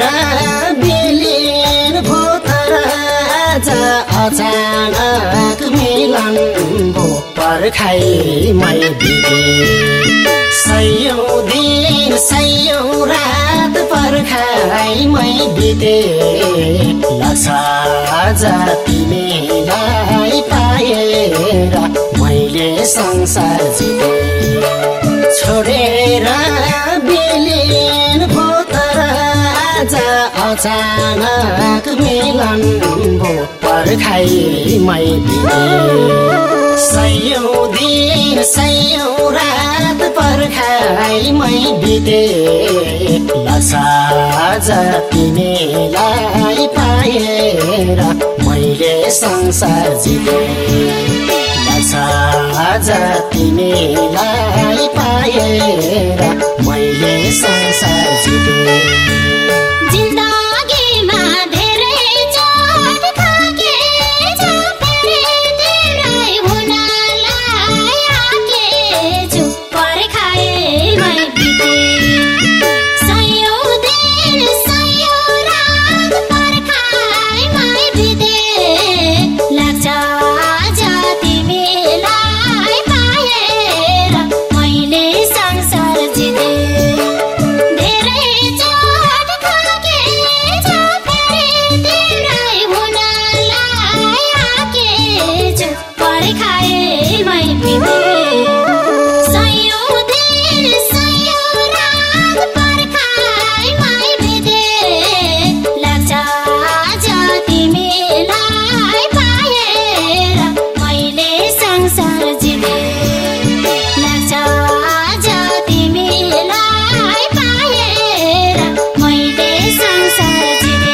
बिलिन भो तर आज अचानक मिलन भो पर्खाइमै बिते सयौं दिन सयौं रात पर्खाइमै बिते लाग्छ आज तिमीलाई पाएर मैले संसार जिते छोडेर बिलिन भो तर आज अचानक मिलन भो पर्खाइमै बिते सयौं दिन सयौं रात पर्खाइमै बिते लाग्छ आज तिमीलाई पाएर मैले संसार जिते लाग्छ आज तिमीलाई पाएर मैले संसार जिते जिन्दगीमा धेरै चोट खाएछु फेरि तिम्रै हुनलाई आकेछु पर्खाइमै बिते सयौं दिन सयौं रात पर्खाइमै बिते लाग्छ आज तिमीलाई पाएर मैले संसार जिते धेरै चोट खाएछु फेरि तिम्रै हुनलाई आकेछु पर्खाइमै बिते सयौं दिन सयौं रात पर्खाइमै बिते लाग्छ आज तिमीलाई पाएर मैले संसार जिते लाग्छ आज तिमीलाई पाएर मैले संसार जिते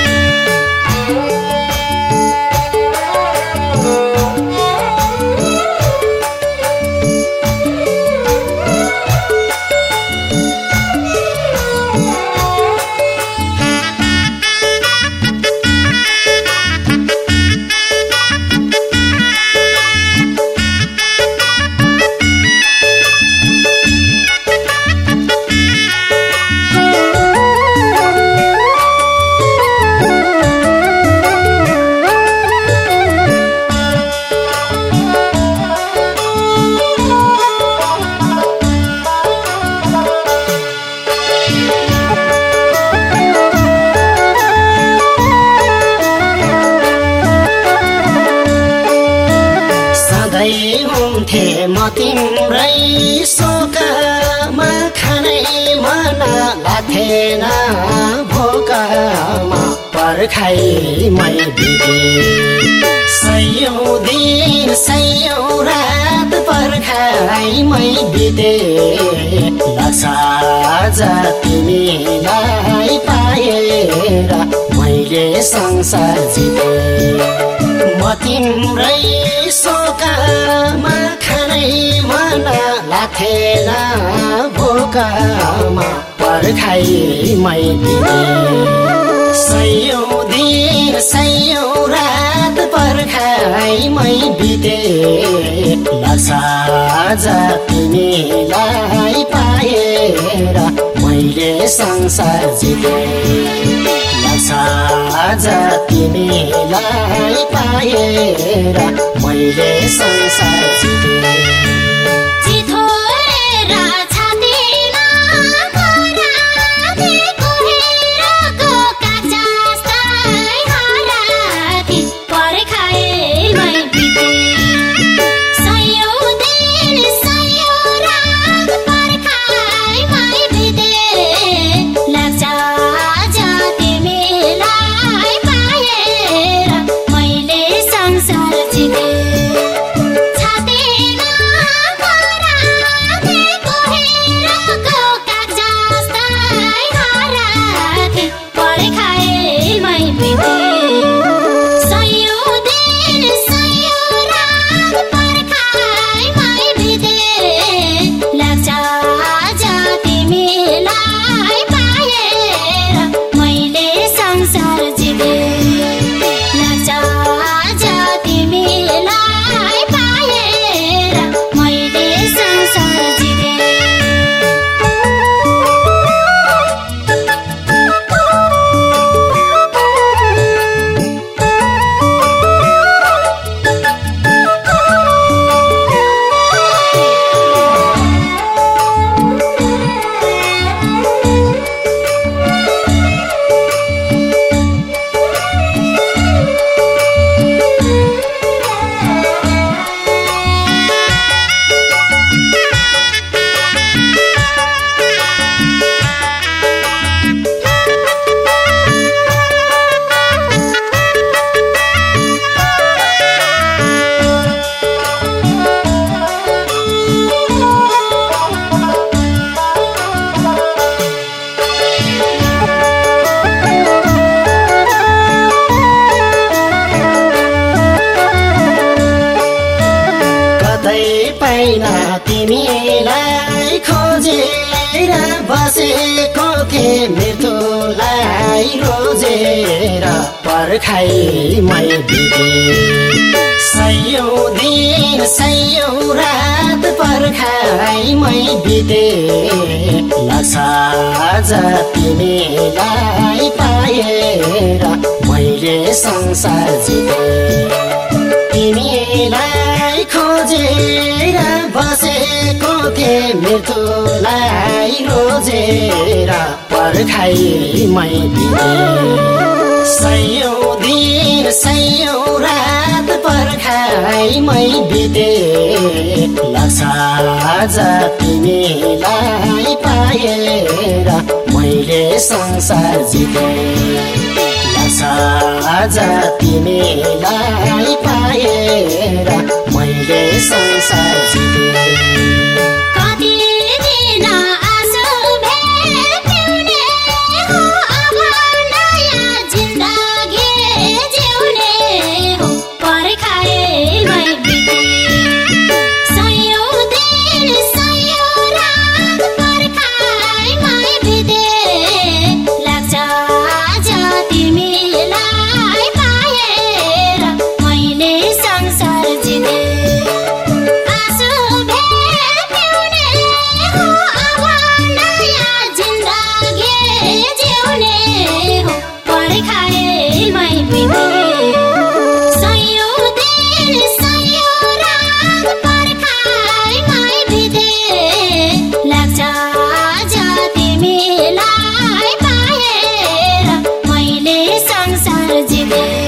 सधैँ हुन्थे म तिम्रै शोकमा खानै मन लाग्थेन भोकमा पर्खाइमै बिते सयौं दिन सयौं रात पर्खाइमै बिते लाग्छ आज तिमीलाई पाएर मैले संसार जिते म तिम्रै शोकमा खानै मन लाग्थेन भोकमा पर्खाइमै बिते सयौं दिन सयौं रात पर्खाइमै बिते लाग्छ आज तिमीलाई पाएर मैले संसार जिते लाग्छ आज तिमीलाई पाएर मैले संसार जिते चिथोरेर छातीमा कराथे कोहिरोको काग जस्तै हराथे पर्खाइमै बिते सयौं दिन सयौं रात पर्खाइमै बिते लाग्छ आज तिमीलाई पाएर मैले संसार जिते छातीमा पर्खाइमै बिते सयौं दिन सयौं रात पर्खाइमै बिते लाग्छ आज तिमीलाई पाएर मैले संसार जिते तिमीलाई खोजेर बसेको थिएँ मृत्युलाई रोजेर पर्खाइमै बिते सयौं दिन सयौं रात पर्खाइमै बिते लाग्छ आज तिमीलाई पाएर मैले संसार जिते लाग्छ आज तिमीलाई पाएर मैले संसार जिते जिते